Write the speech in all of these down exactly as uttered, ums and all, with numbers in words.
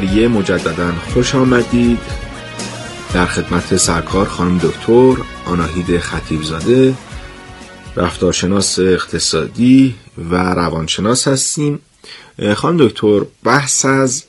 یه مجدداً خوش آمدید. در خدمت سرکار خانم دکتر آناهید خطیبزاده، رفتارشناس اقتصادی و روانشناس هستیم. خانم دکتر بحث از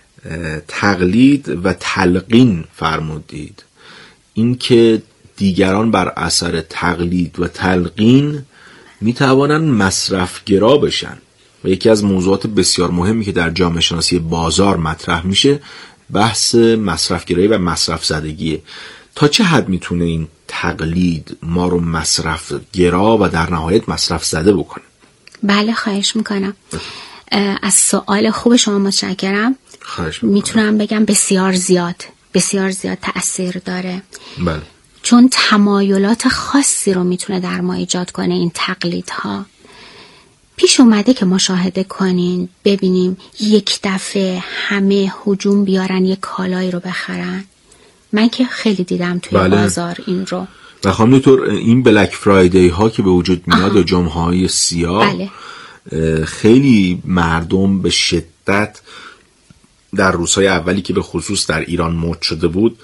تقلید و تلقین فرمودید، این که دیگران بر اثر تقلید و تلقین میتوانن مصرفگرا بشن و یکی از موضوعات بسیار مهمی که در جامعه شناسی بازار مطرح میشه بحث مصرفگرایی و مصرف زدگیه. تا چه حد میتونه این تقلید ما رو مصرفگرا و در نهایت مصرف زده بکنه؟ بله خواهش میکنم. از سوال خوب شما متشکرم. خواهش میکنم. میتونم بگم بسیار زیاد بسیار زیاد تأثیر داره. بله. چون تمایلات خاصی رو میتونه در ما ایجاد کنه این تقلیدها. پیش اومده که مشاهده کنین ببینیم یک دفعه همه هجوم بیارن یک کالایی رو بخرن. من که خیلی دیدم توی بله. بازار این رو. و خانم دکتر این بلک فرایدی ها که به وجود میاد و جمعه های سیاه، بله. خیلی مردم به شدت در روزهای اولی که به خصوص در ایران مد شده بود،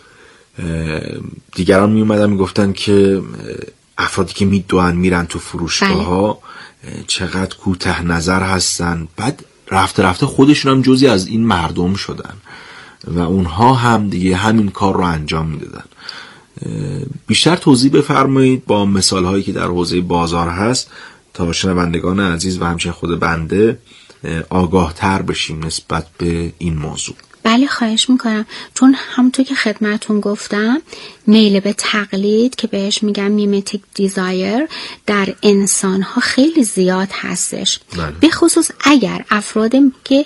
دیگران می اومدن می گفتن که افرادی که می دوان میرن تو فروشگاه ها بله. چقدر کوته نظر هستن. بعد رفته رفته خودشون هم جزئی از این مردم شدن و اونها هم دیگه همین کار رو انجام میدادن. بیشتر توضیح بفرمایید با مثال هایی که در حوزه بازار هست تا شنوندگان عزیز و همچنین خود بنده آگاه تر بشیم نسبت به این موضوع. بله خواهش میکنم. چون همونطور که خدمتون گفتم میل به تقلید که بهش میگن میمتیک دیزایر در انسان ها خیلی زیاد هستش. بله. به خصوص اگر افرادی که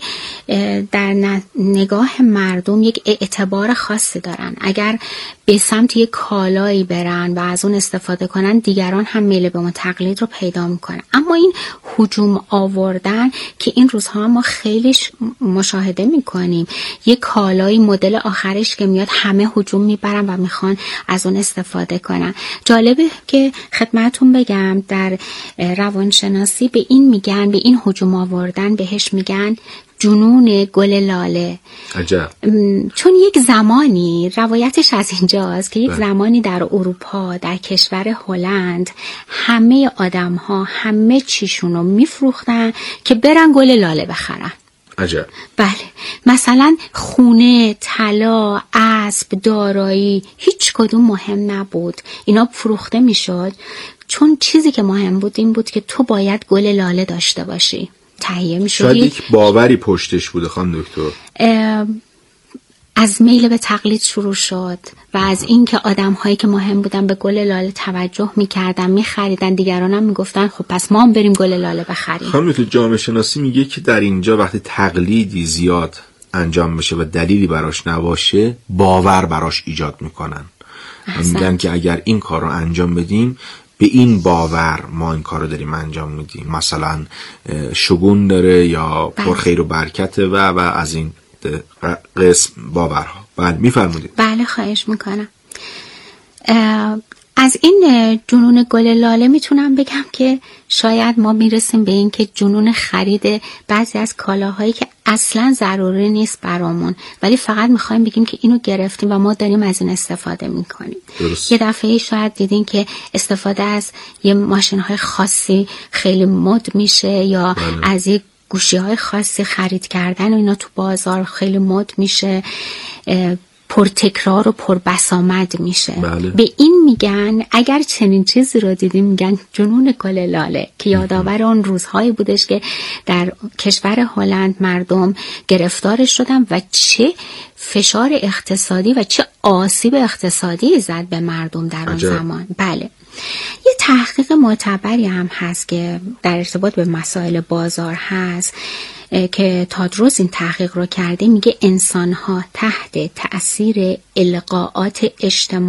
در نگاه مردم یک اعتبار خاصی دارن، اگر به سمت یک کالایی برن و از اون استفاده کنن، دیگران هم میل به اون تقلید رو پیدا میکنن. اما این هجوم آوردن که این روزها ما خیلی مشاهده میکنیم، یک کالایی مدل آخرش که میاد همه هجوم میبرن و میخوان از اون استفاده کنن. جالبه که خدمتون بگم در روانشناسی به این میگن، به این هجوم آوردن بهش میگن جنون گل لاله. عجب. چون یک زمانی روایتش از اینجاست که یک بله. زمانی در اروپا، در کشور هلند، همه آدم ها همه چیشون رو میفروختن که برن گل لاله بخرن. عجب. بله. مثلا خونه، طلا، اسب، دارایی، هیچ کدوم مهم نبود، اینا فروخته میشد. چون چیزی که مهم بود این بود که تو باید گل لاله داشته باشی. تهیه میشد. شاید یک باوری پشتش بوده خانم دکتر. از میل به تقلید شروع شد و از اینکه آدم‌هایی که مهم بودن به گل لاله توجه می‌کردن، می‌خریدن، دیگران هم می‌گفتن خب پس ما هم بریم گل لاله بخریم. خانم دکتر جامعه شناسی میگه که در اینجا وقتی تقلیدی زیاد انجام بشه و دلیلی براش نباشه، باور براش ایجاد میکنن. میگن که اگر این کار رو انجام بدیم به این باور ما این کار رو داریم انجام میدیم، مثلا شگون داره یا پرخیر و برکته و و از این قسم باورها. بله میفرمودید. بله خواهش میکنم. از این جنون گل لاله میتونم بگم که شاید ما میرسیم به این که جنون خرید بعضی از کالاهایی که اصلا ضروری نیست برامون، ولی فقط میخوایم بگیم که اینو گرفتیم و ما داریم از این استفاده میکنیم. درست. یه دفعه شاید دیدین که استفاده از یه ماشین‌های خاصی خیلی مد میشه یا بله. از یک گوشی‌های خاصی خرید کردن و اینا تو بازار خیلی مد میشه، پرتکرار و پربسامد میشه. بله. به این میگن، اگر چنین چیزی رو دیدیم میگن جنون گل لاله، که یادآور اون روزهایی بودش که در کشور هلند مردم گرفتار شدن و چه فشار اقتصادی و چه آسیب اقتصادی زد به مردم در اون زمان. بله. یه تحقیق معتبری هم هست که در ارتباط به مسائل بازار هست که تادروس این تحقیق رو کرده. میگه انسان‌ها تحت تأثیر القاءات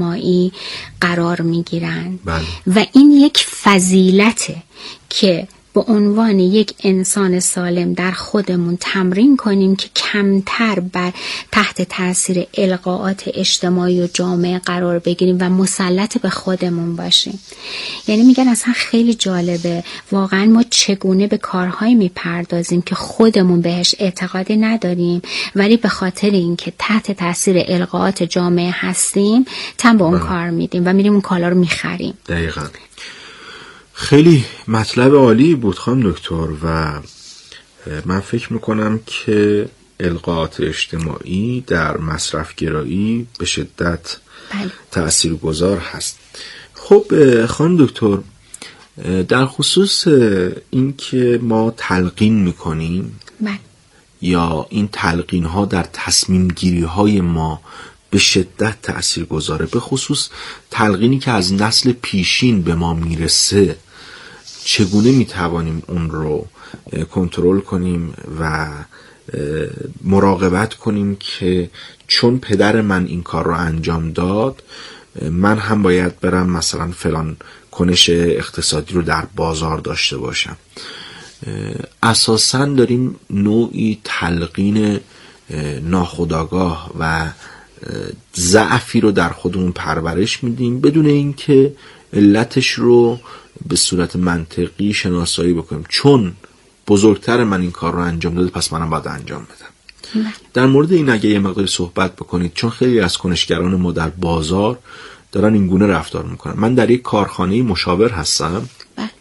اجتماعی قرار میگیرن. بله. و این یک فضیلته که به به عنوان یک انسان سالم در خودمون تمرین کنیم که کمتر بر تحت تاثیر القاءات اجتماعی و جامعه قرار بگیریم و مسلط به خودمون باشیم. یعنی میگن اصلا خیلی جالبه واقعا ما چگونه به کارهایی میپردازیم که خودمون بهش اعتقادی نداریم، ولی به خاطر اینکه تحت تاثیر القاءات جامعه هستیم تن به اون کار میدیم و میریم اون کالا رو میخریم. دقیقاً. خیلی مطلب عالی بود خانم دکتر و من فکر میکنم که القاءات اجتماعی در مصرفگرایی به شدت بله. تأثیرگذار هست. خب خانم دکتر، در خصوص این که ما تلقین میکنیم بله. یا این تلقین ها در تصمیم گیری های ما به شدت تأثیر گذاره، به خصوص تلقینی که از نسل پیشین به ما میرسه، چگونه میتوانیم اون رو کنترل کنیم و مراقبت کنیم که چون پدر من این کار رو انجام داد من هم باید برم مثلا فلان کنش اقتصادی رو در بازار داشته باشم. اساساً داریم نوعی تلقین ناخودآگاه و ضعفی رو در خودمون پرورش میدیم بدون اینکه علتش رو به صورت منطقی شناسایی بکنیم. چون بزرگتر من این کار رو انجام داده پس منم باید انجام بدم. در مورد این اگه یه مقداری صحبت بکنید، چون خیلی از کنشگران ما در بازار دارن این گونه رفتار میکنن. من در یک کارخانه مشاور هستم،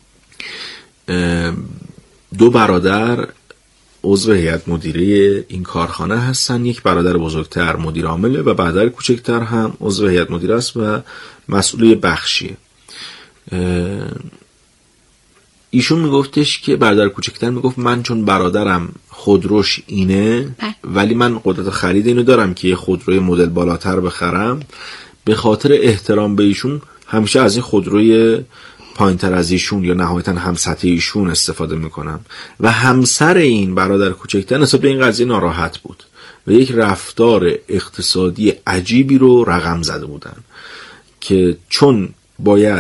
دو برادر عضو هیئت مدیره این کارخانه هستن، یک برادر بزرگتر مدیر عامله و برادر کوچکتر هم عضو هیئت مدیره است و مسئول بخشیه. ایشون میگفتش که برادر کوچکتر میگفت من چون برادرم خودروش اینه ولی من قدرت خرید اینو دارم که یه خودروی مدل بالاتر بخرم، به خاطر احترام به ایشون همیشه از این خودروی پایین‌تر از ایشون یا نهایتاً همسطح ایشون استفاده میکنم. و همسر این برادر کوچکتر نسبت به این قضیه ناراحت بود و یک رفتار اقتصادی عجیبی رو رقم زده بودن که چون باید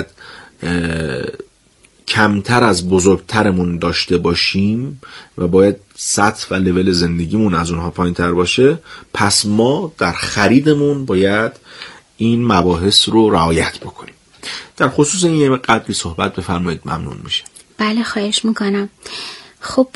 کمتر از بزرگترمون داشته باشیم و باید سطح و لول زندگیمون از اونها پایین‌تر باشه، پس ما در خریدمون باید این مباحث رو رعایت بکنیم. در خصوص این یه قدری صحبت بفرمایید، ممنون میشه. بله خواهش میکنم. خب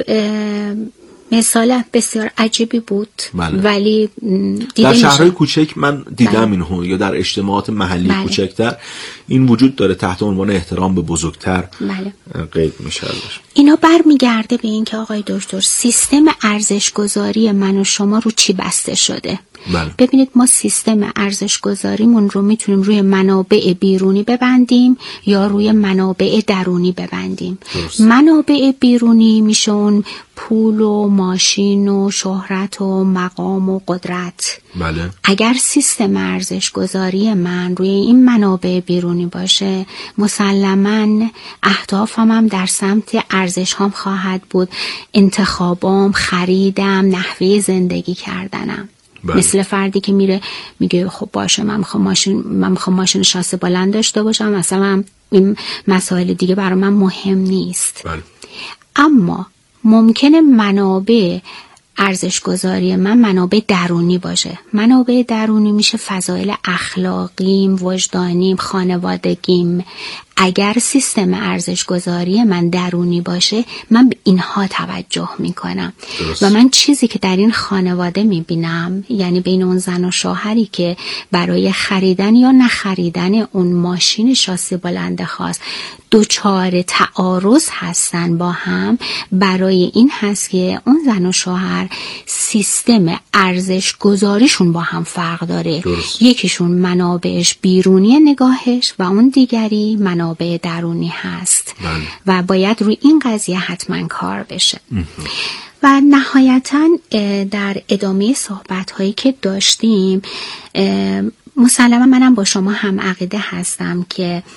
مثال بسیار عجیبی بود. بله. ولی دیده در شهرهای میشه. کوچک من دیدم بله. اینو، یا در اجتماعات محلی بله. کوچکتر این وجود داره، تحت عنوان احترام به بزرگتر بله. قید میشه. اینا برمیگرده به این که آقای دکتر سیستم ارزش گذاری من و شما رو چی بسته شده. بله. ببینید ما سیستم ارزش گذاریمون رو میتونیم روی منابع بیرونی ببندیم یا روی منابع درونی ببندیم. درست. منابع بیرونی میشه اون پول و ماشین و شهرت و مقام و قدرت. بله. اگر سیستم ارزش گذاری من روی این منابع بیرونی باشه، مسلماً اهدافم هم در سمت ارزش هم خواهد بود، انتخابام، خریدم، نحوه زندگی کردنم. بله. مثل فردی که میره میگه خب باشه من میخوام ماشین من میخوام ماشین شاسه بلند داشته باشم، مثلا این مسائل دیگه برای من مهم نیست. بله. اما ممکنه منابع ارزش گذاری من منابع درونی باشه. منابع درونی میشه فضایل اخلاقیم، وجدانیم، خانوادگیم. اگر سیستم ارزش گذاری من درونی باشه من به اینها توجه میکنم. درست. و من چیزی که در این خانواده میبینم، یعنی بین اون زن و شوهری که برای خریدن یا نخریدن اون ماشین شاسی بلند خاص دوچار تعارض هستن با هم، برای این هست که اون زن و شوهر سیستم ارزش گذاریشون با هم فرق داره. درست. یکیشون منابعش بیرونی نگاهش و اون دیگری منابع درونی هست. بله. و باید روی این قضیه حتما کار بشه. و نهایتا در ادامه صحبت هایی که داشتیم، مسلما منم با شما هم عقیده هستم که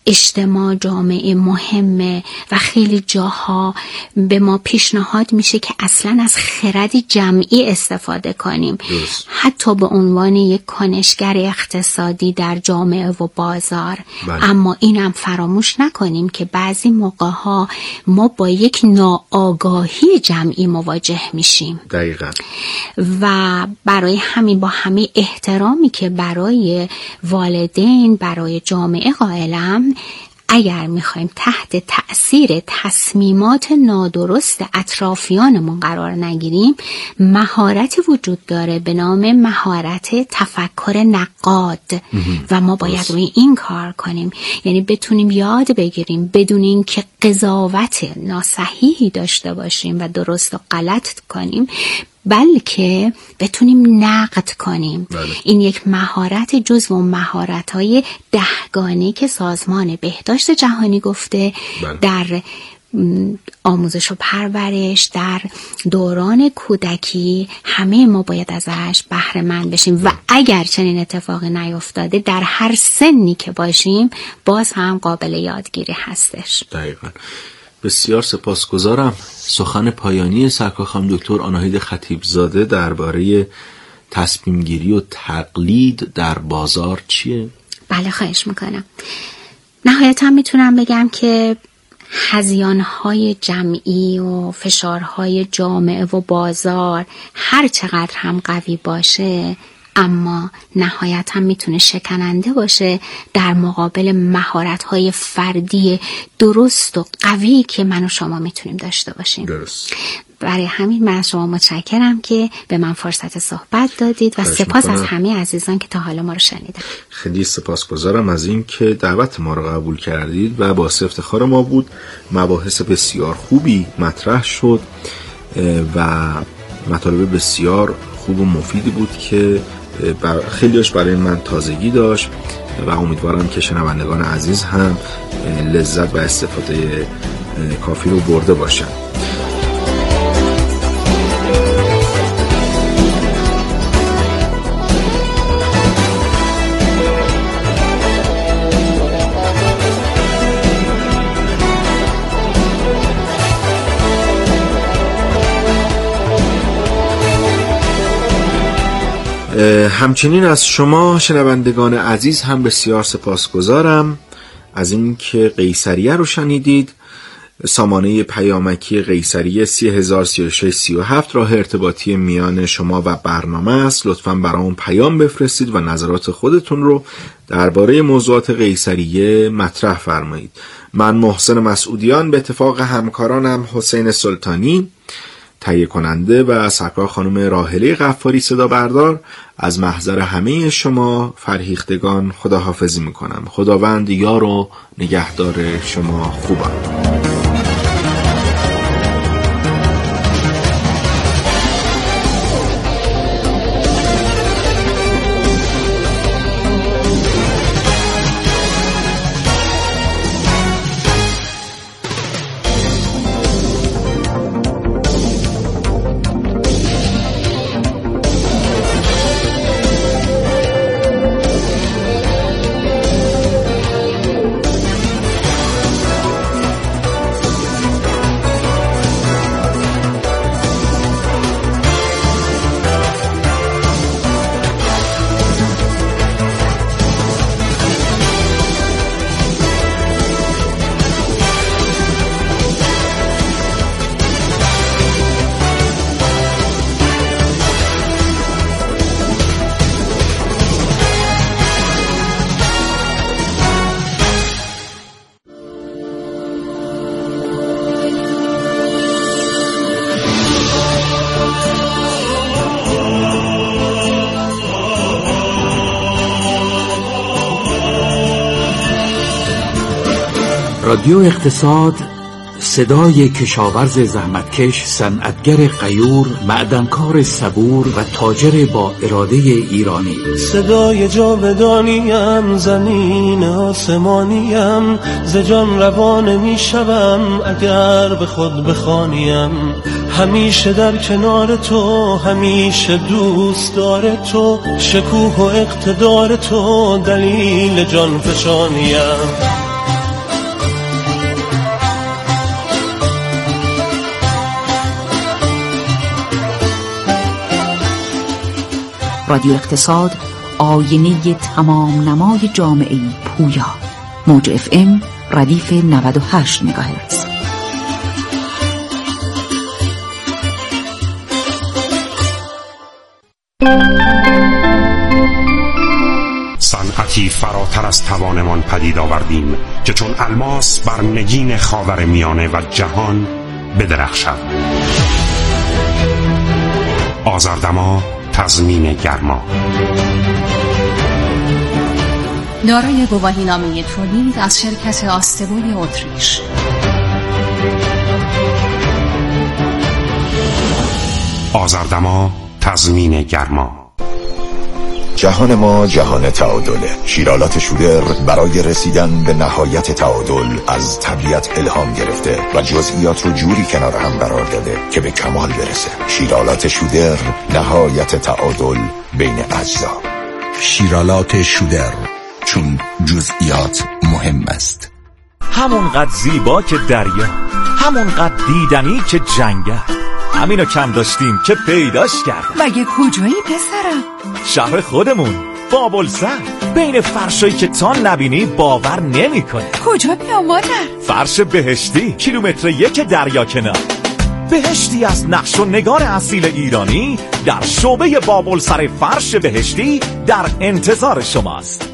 اجتماع جامعه مهمه و خیلی جاها به ما پیشنهاد میشه که اصلا از خرد جمعی استفاده کنیم درست. حتی به عنوان یک کنشگر اقتصادی در جامعه و بازار. بله. اما اینم فراموش نکنیم که بعضی موقع ها ما با یک ناآگاهی جمعی مواجه میشیم. دقیقاً. و برای همین با همه احترامی که برای والدین، برای جامعه قائلم، اگر میخوایم تحت تأثیر تصمیمات نادرست اطرافیانمون قرار نگیریم، مهارتی وجود داره به نام مهارت تفکر نقاد و ما باید روی این کار کنیم. یعنی بتونیم یاد بگیریم بدون اینکه قضاوت ناصحیحی داشته باشیم و درست و غلط کنیم، بلکه بتونیم نقد کنیم. بله. این یک مهارت جزو مهارت‌های دهگانه که سازمان بهداشت جهانی گفته بله. در آموزش و پرورش در دوران کودکی همه ما باید ازش بهره مند بشیم و اگر چنین اتفاقی نیفتاده در هر سنی که باشیم باز هم قابل یادگیری هستش. دقیقاً. بسیار سپاسگزارم. سخن پایانی سرکار خانم دکتر آناهید خطیبزاده درباره تصمیم گیری و تقلید در بازار چیه؟ بله خواهش میکنم. نهایتا میتونم بگم که هذیان‌های جمعی و فشارهای جامعه و بازار هر چقدر هم قوی باشه، اما نهایتا میتونه شکننده باشه در مقابل مهارت‌های فردی درست و قوی که من و شما میتونیم داشته باشیم. درست. برای همین من از شما متشکرم که به من فرصت صحبت دادید و سپاس از همه عزیزان که تا حالا ما رو شنیدن. خیلی سپاسگزارم از این که دعوت ما رو قبول کردید و باعث افتخار ما بود. مباحث بسیار خوبی مطرح شد و مطالب بسیار خوب و مفیدی بود که خیلیش برای من تازگی داشت و امیدوارم که شنوندگان عزیز هم لذت و استفاده کافی رو برده باشن. همچنین از شما شنوندگان عزیز هم بسیار سپاسگزارم از این که قیصریه رو شنیدید. سامانه پیامکی قیصریه سی هزار سی و شش سی و هفت راه ارتباطی میان شما و برنامه است. لطفاً برامون پیام بفرستید و نظرات خودتون رو درباره موضوعات قیصریه مطرح فرمایید. من محسن مسعودیان به اتفاق همکارانم حسین سلطانی تهیه کننده و سرکار خانم راحله غفاری صدا بردار از محضر همه شما فرهیختگان خداحافظی میکنم. خداوند یار و نگهدار شما خوبان. رادیو اقتصاد، صدای کشاورز زحمتکش، صنعتگر غیور، معدنکار صبور و تاجر با اراده ایرانی. صدای جاودانیم، زمین آسمانیم، ز جان روان می شوم اگر به خود بخوانیم. همیشه در کنار تو، همیشه دوست دار تو، شکوه و اقتدار تو دلیل جان فشانیم. رادیو اقتصاد، آینه تمام نمای جامعه پویا. موج اف ام ردیف نود و هشت مگاهرتز. صنعتی فراتر از توانمان پدید آوردیم که چون الماس بر نگین خاور میانه و جهان بدرخشد. آذردما تضمین گرما. دارای گواهینامه تولید از شرکت آستبوی اتریش. آذردما تضمین گرما. جهان ما جهان تعادله. شیرالات شودر برای رسیدن به نهایت تعادل از طبیعت الهام گرفته و جزئیات رو جوری کنار هم قرار داده که به کمال برسه. شیرالات شودر، نهایت تعادل بین اجزا. شیرالات شودر، چون جزئیات مهم است. همونقدر زیبا که دریا، همونقدر دیدنی که جنگل. همینو کم داشتیم که پیداش کردم. مگه کجایی پسرم؟ شهر خودمون، بابلسر. بین فرشایی که تا نبینی باور نمی کنه. کجا بیام مادر؟ فرش بهشتی، کیلومتر یک دریا کنار. بهشتی از نقش و نگار اصیل ایرانی در شعبه بابلسر فرش بهشتی در انتظار شماست.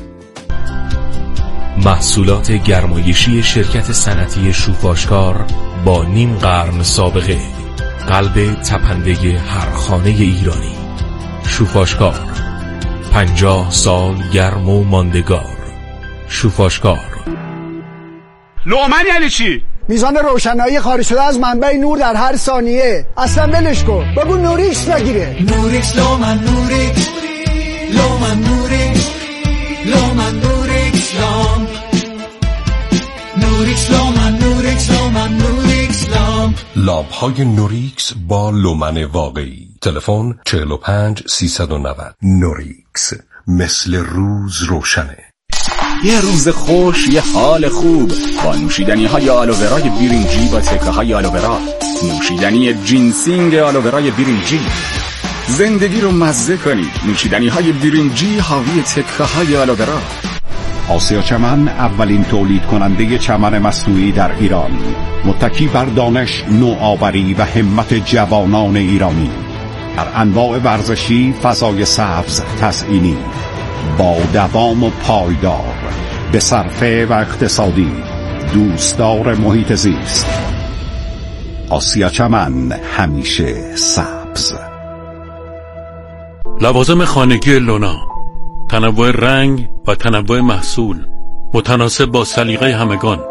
محصولات گرمایشی شرکت صنعتی شوفاشکار با نیم قرن سابقه، قلب تپنده هر خانه ایرانی. شوفاشکار، پنجاه سال گرم و ماندگار. شوفاشکار. لومن یعنی چی؟ میزان روشنایی خارج شده از منبع نور در هر ثانیه. اصلا ولش کن، بگو نوریکس بگیره. نوریکس لومن نوریکس لومن نوریکس لومن نوریکس لام نوریکس لومن نوریکس لومن نوریکس لام. لامپ های نوریکس با لومن واقعی. تلفن چهل و پنج سیصد و نود. نوریکس، مثل روز روشنه. یه روز خوش، یه حال خوب با نوشیدنی های آلوورای بیرینجی با تکه های آلوورا. نوشیدنی جینسینگ آلوورای بیرینجی. زندگی رو مزه کنید. نوشیدنی های بیرینجی حاوی تکه های آلوورا. آسیا چمن اولین تولید کننده چمن مصنوعی در ایران، متکی بر دانش، نوآوری و همت جوانان ایرانی. در انواع ورزشی، فضای سبز تزئینی، با دوام و پایدار، به صرفه و اقتصادی، دوستدار محیط زیست. آسیا چمن، همیشه سبز. لوازم خانگی لونا، تنوع رنگ و تنوع محصول، متناسب با سلیقه همگان.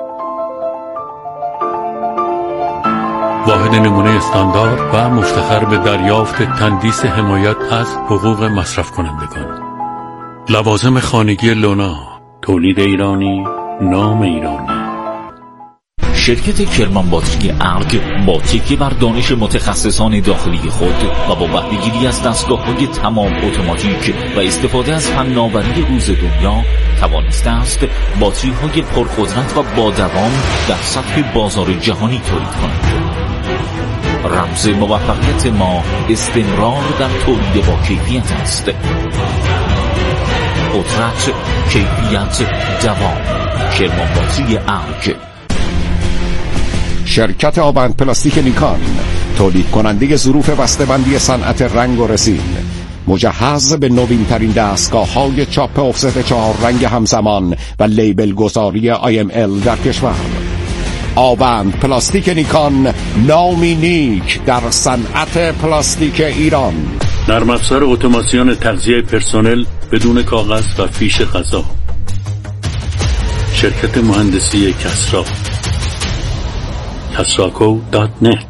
واحد نمونه استاندارد و مفتخر به دریافت تندیس حمایت از حقوق مصرف کنندگان. لوازم خانگی لونا، تولید ایرانی، نام ایرانی. شرکت کرمان باتری ارگ با تکیه بر دانش متخصصان داخلی خود و با بهره‌گیری از دستگاه‌های تمام اتوماتیک و استفاده از فناوری روز دنیا توانسته است باتری‌های پرقدرت و با دوام در سطح بازار جهانی تولید کند. رمز موفقیت ما استمرار در تولید با کیفیت است. قدرت، کیفیت، دوام. کرمان باتری ارگ. شرکت آبند پلاستیک نیکان، تولید کننده ظروف بسته‌بندی صنعت رنگ و رسین، مجهز به نوین ترین دستگاه های چاپ افست چهار رنگ همزمان و لیبل گذاری آی ام ال در کشور. آبند پلاستیک نیکان، نامی نیک در صنعت پلاستیک ایران. نرم افزار اتوماسیون تغذیه پرسنل بدون کاغذ و فیش غذا. شرکت مهندسی کسرا، کسراکو دات نت.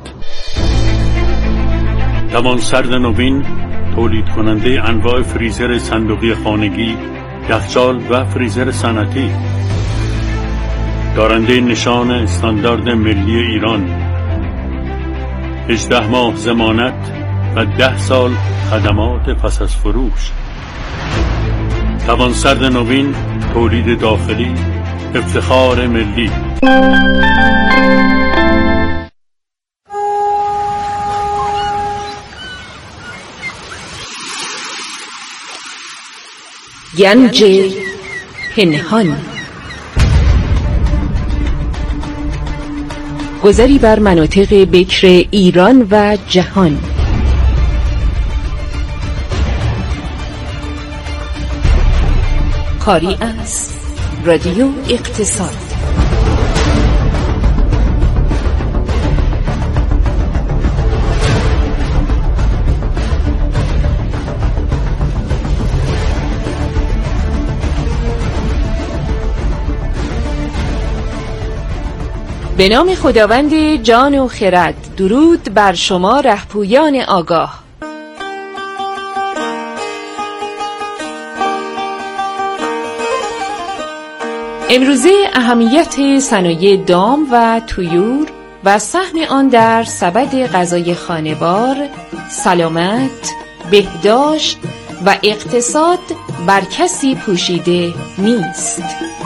توانسرد نوین، تولید کننده انواع فریزر صندوقی خانگی، یخچال و فریزر صنعتی. دارنده نشان استاندارد ملی ایران. هجده ماه ضمانت و ده سال خدمات پس از فروش. توانسرد نوین، تولید داخلی، افتخار ملی. گنج پنهان. گذری بر مناطق بکر ایران و جهان. کاری از رادیو اقتصاد. به نام خداوند جان و خرد. درود بر شما رهپویان آگاه. امروزه اهمیت صنایع دام و طیور و سهم آن در سبد غذای خانوار، سلامت، بهداشت و اقتصاد بر کسی پوشیده نیست.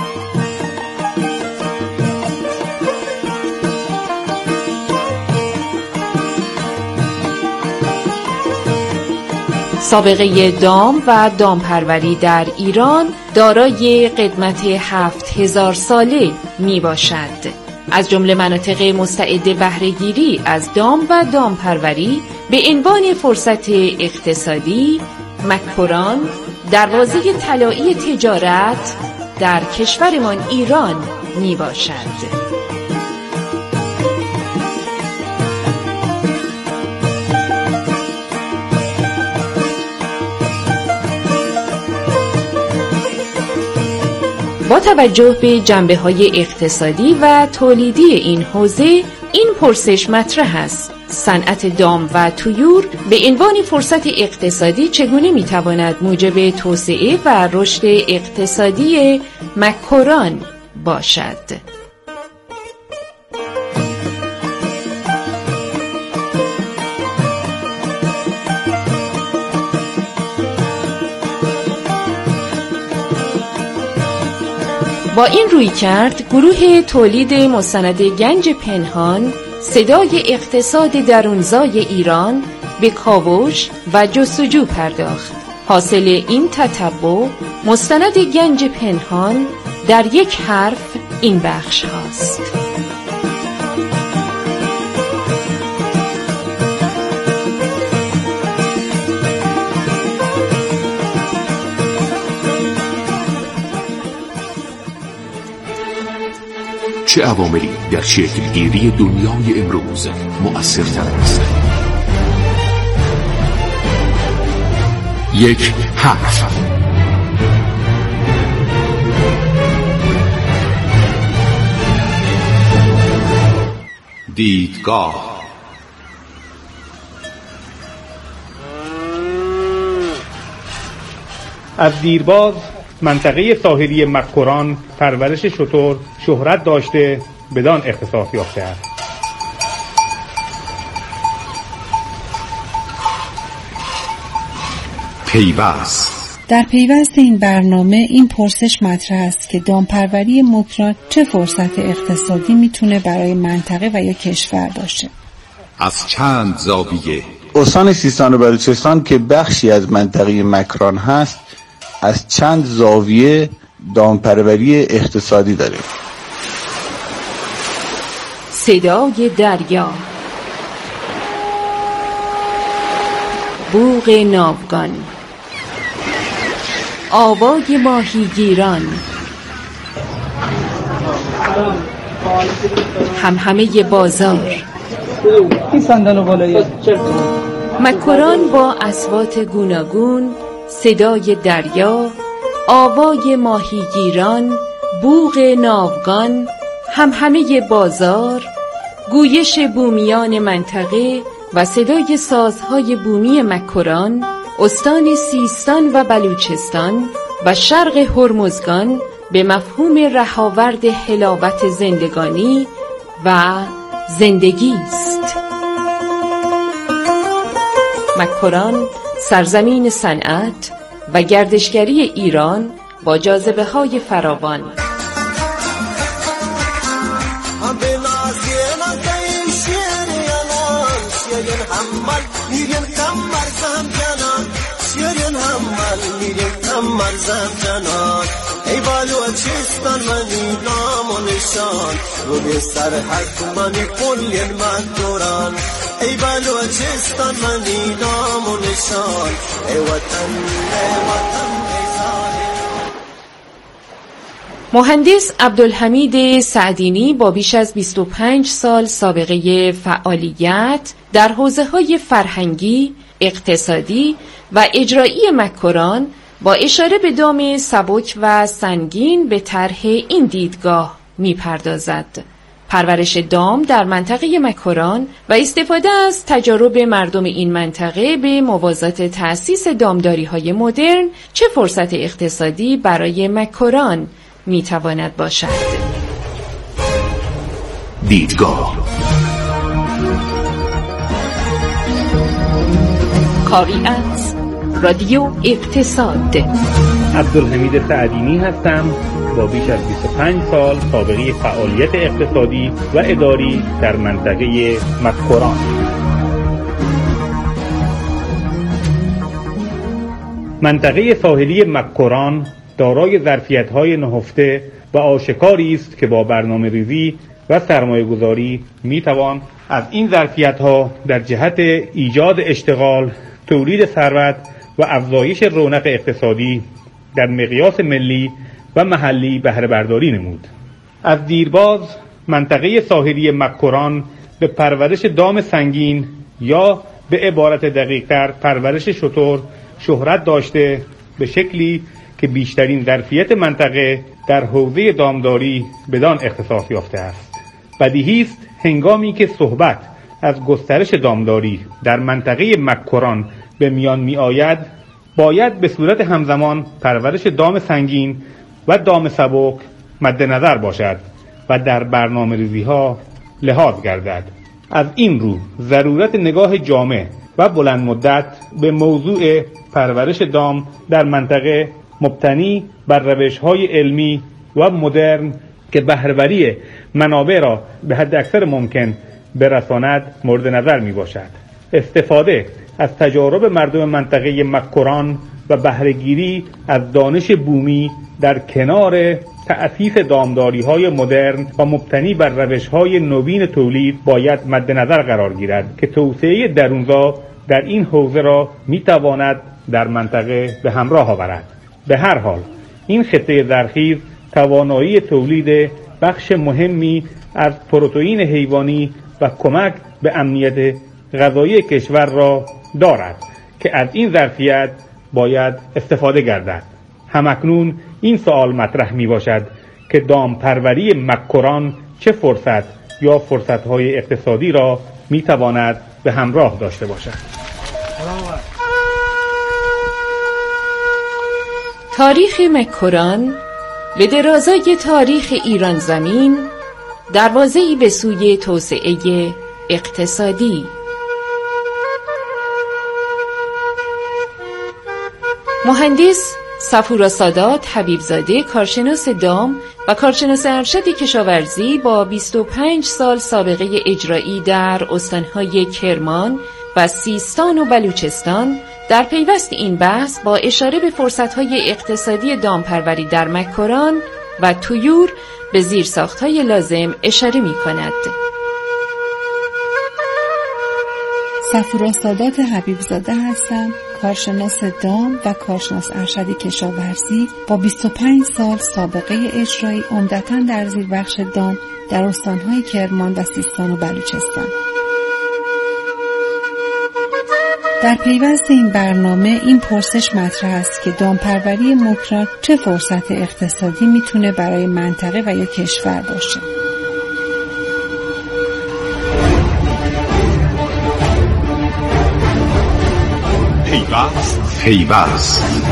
سابقه دام و دامپروری در ایران دارای قدمت هفت هزار ساله می باشد. از جمله مناطق مستعد بهره‌گیری از دام و دامپروری به عنوان فرصت اقتصادی، مکران، دروازه طلایی تجارت در کشورمان ایران می باشد. با توجه به جنبه‌های اقتصادی و تولیدی این حوزه، این پرسش مطرح است: صنعت دام و طیور به عنوان فرصت اقتصادی چگونه می‌تواند موجب توسعه و رشد اقتصادی مکران باشد؟ با این رویکرد، گروه تولید مستند گنج پنهان، صدای اقتصاد درونزای ایران، به کاوش و جستجو پرداخت. حاصل این تتبع، مستند گنج پنهان، در یک حرف این بخش هاست: چه عواملی در شکلگیری دنیای امروز مؤثرتر است؟ یک حرف. دیدگاه. از دیرباز منطقه ساحلی مکران پرورش شتر شهرت داشته بدان اختصاص یافته است. پیوست. در پیوست این برنامه این پرسش مطرح است که دامپروری مکران چه فرصت اقتصادی میتونه برای منطقه و یا کشور باشه؟ از چند زاویه. استان سیستان و بلوچستان که بخشی از منطقه مکران هست، از چند زاویه دامپروری اقتصادی داره. صدای دریا، بوق ناوگان، آوای ماهیگیران، همهمه بازار. مکران با اصوات گوناگون، صدای دریا، آوای ماهیگیران، بوق ناوگان، همهمه بازار، گویش بومیان منطقه و صدای سازهای بومی مکران، استان سیستان و بلوچستان و شرق هرمزگان به مفهوم رهاورد حلاوت زندگانی و زندگی است. مکران سرزمین صنعت و گردشگری ایران با جاذبه‌های فراوان. Miren kamar sam jana, siren hammal miren هم مرزم جنان ای بلوچستان منی نام و نشان رو به سر حق منی کل من دوران ای بلوچستان منی نام و نشان ای وطن ای وطن مهندس عبدالحمید سعدینی با بیش از بیست و پنج سال سابقه فعالیت در حوزه‌های فرهنگی، اقتصادی و اجرایی مکران با اشاره به دام سبک و سنگین به طرح این دیدگاه می‌پردازد. پرورش دام در منطقه مکران و استفاده از تجارب مردم این منطقه به موازات تأسیس دامداری‌های مدرن چه فرصت اقتصادی برای مکران می‌تواند باشد. دیدگاه کاری از رادیو اقتصاد. عبدالحمید سعدینی هستم با بیش از بیست و پنج سال سابقه فعالیت اقتصادی و اداری در منطقه مکران. منطقه ساحلی مکران دارای ظرفیت‌های نهفته و آشکاری است که با برنامه‌ریزی و سرمایه‌گذاری می‌توان از این ظرفیت‌ها در جهت ایجاد اشتغال، تولید ثروت و افزایش رونق اقتصادی در مقیاس ملی و محلی بهره برداری نمود. از دیرباز منطقه ساحلی مکران به پرورش دام سنگین یا به عبارت دقیق‌تر پرورش شتر شهرت داشته به شکلی که بیشترین ظرفیت منطقه در حوزه دامداری بدان اختصاص یافته است. بدیهی است هنگامی که صحبت از گسترش دامداری در منطقه مکران به میان می آید، باید به صورت همزمان پرورش دام سنگین و دام سبک مد نظر باشد و در برنامه ریزی ها لحاظ گردد. از این رو ضرورت نگاه جامع و بلند مدت به موضوع پرورش دام در منطقه مبتنی بر روش‌های علمی و مدرن که بهره‌وری منابع را به حد اکثر ممکن برساند مورد نظر می باشد. استفاده از تجارب مردم منطقه مکران و بهره‌گیری از دانش بومی در کنار تأسیس دامداری‌های مدرن و مبتنی بر روش‌های نوین تولید باید مد نظر قرار گیرد که توسعه درونزا در این حوزه را می‌تواند در منطقه به همراه آورد. به هر حال این خطه زرخیز توانایی تولید بخش مهمی از پروتئین حیوانی و کمک به امنیت غذایی کشور را دارد که از این ظرفیت باید استفاده گردد. همکنون این سوال مطرح می باشد که دامپروری مکران چه فرصت یا فرصت‌های اقتصادی را می تواند به همراه داشته باشد. تاریخ مکران به درازای تاریخ ایران زمین دروازه‌ای به سوی توسعه اقتصادی. مهندس صفورا سادات حبیبزاده، کارشناس دام و کارشناس ارشد کشاورزی با بیست و پنج سال سابقه اجرایی در استان‌های کرمان و سیستان و بلوچستان، در پیوست این بحث با اشاره به فرصت‌های اقتصادی دامپروری در مکران و طیور به زیرساخت‌های لازم اشاره می‌کند. صفورا سادات حبیبزاده هستم، کارشناس دام و کارشناس ارشد کشاورزی با بیست و پنج سال سابقه اجرایی عمدتاً در زیربخش دام در استان‌های کرمان و سیستان و بلوچستان. در پیوست این برنامه این پرسش مطرح است که دامپروری مکران چه فرصت اقتصادی میتونه برای منطقه و یا کشور باشه. پیوست پیوست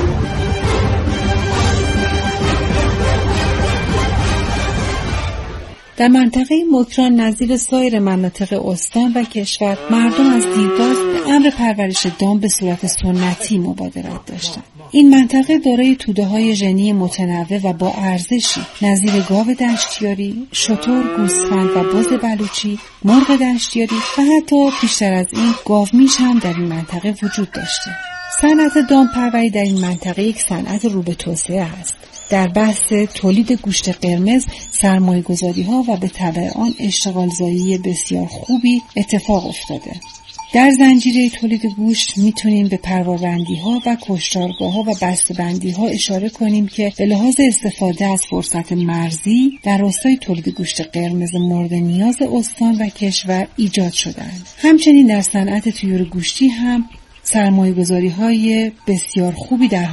در منطقه مکران نظیر سایر مناطق استان و کشور، مردم از دیرباز به امر پرورش دام به صورت سنتی مبادرت داشتند. این منطقه دارای توده‌های ژنی متنوع و با ارزشی نظیر گاو دشتیاری، شتر، گوسفند و بز بلوچی، مرغ دشتیاری و حتی بیشتر از این گاومیش هم در این منطقه وجود داشته. صنعت دامپروری در این منطقه یک صنعت رو به توسعه است. در بحث تولید گوشت قرمز سرمایه‌گذاری‌ها و به تبع آن اشتغالزایی بسیار خوبی اتفاق افتاده. در زنجیره تولید گوشت میتونیم به پرواربندی‌ها و کشتارگاه‌ها و بسته‌بندی‌ها اشاره کنیم که به لحاظ استفاده از فرصت مرزی در راستای تولید گوشت قرمز مورد نیاز استان و کشور ایجاد شدند. همچنین در صنعت طیور گوشتی هم سرمایه‌گذاری‌های بسیار خوبی در